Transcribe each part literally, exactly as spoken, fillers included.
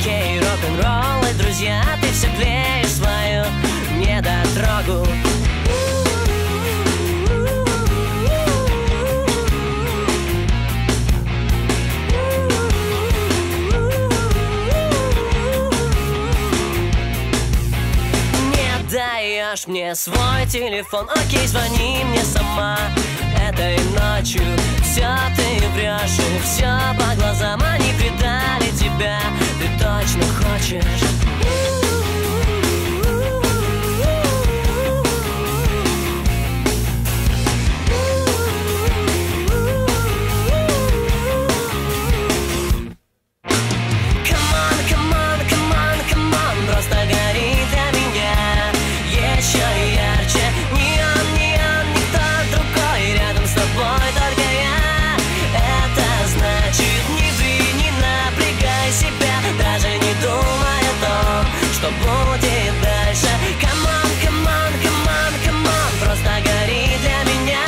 окей, рок-н-ролл. И, друзья, ты все клеишь свою недотрогу. Даешь мне свой телефон, окей, звони мне сама этой ночью. Все ты врешь, и все по глазам. Они предали тебя, ты точно хочешь. Что будет дальше? Come on, come on, come on, come on. Просто гори для меня.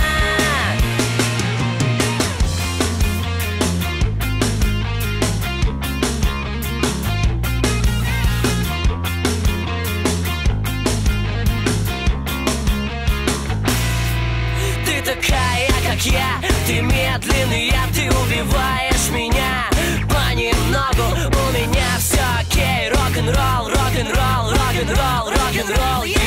Ты такая, как я, ты медленная, ты убиваешь меня понемногу. У меня все окей, рок-н-ролл, рок-н-ролл, рок-н-ролл, рок-н-ролл.